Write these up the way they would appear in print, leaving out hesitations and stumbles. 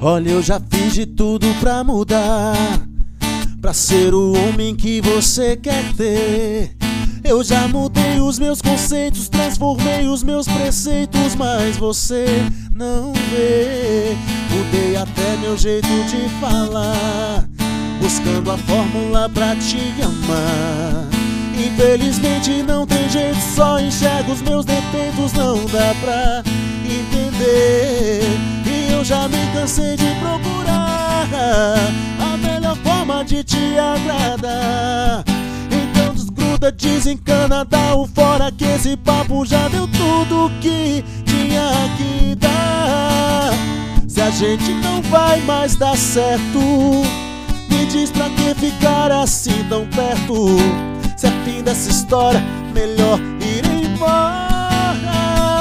Olha, eu já fiz de tudo pra mudar, pra ser o homem que você quer ter. Eu já mudei os meus conceitos, transformei os meus preceitos, mas você não vê. Mudei até meu jeito de falar, buscando a fórmula pra te amar. Infelizmente não tem jeito, só enxergo os meus defeitos, não dá pra entender. E eu já me cansei de procurar a melhor forma de te agradar. Então desgruda, desencana, dá um fora, que esse papo já deu tudo que tinha que dar. Se a gente não vai mais dar certo, me diz pra que ficar assim tão perto. Se é fim dessa história, melhor ir embora.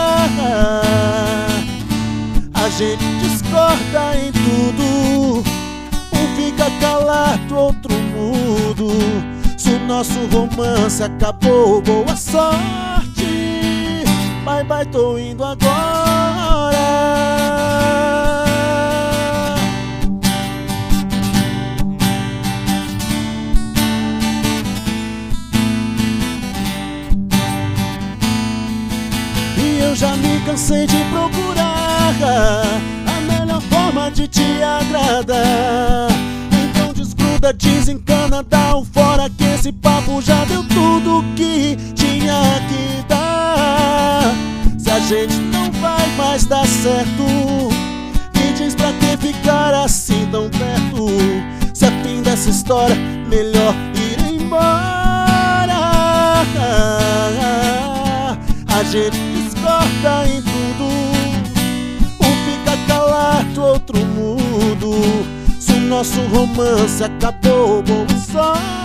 A gente discorda em tudo, um fica calado, outro mudo. Se o nosso romance acabou, boa sorte, bye bye, tô indo agora. Eu já me cansei de procurar a melhor forma de te agradar. Então desgruda, desencana, dá um fora, que esse papo já deu tudo que tinha que dar. Se a gente não vai mais dar certo, me diz pra que ficar assim tão perto. Se é fim dessa história, melhor ir embora. A gente discorda em tudo, um fica calado, outro mudo. Se o nosso romance acabou, boa sorte.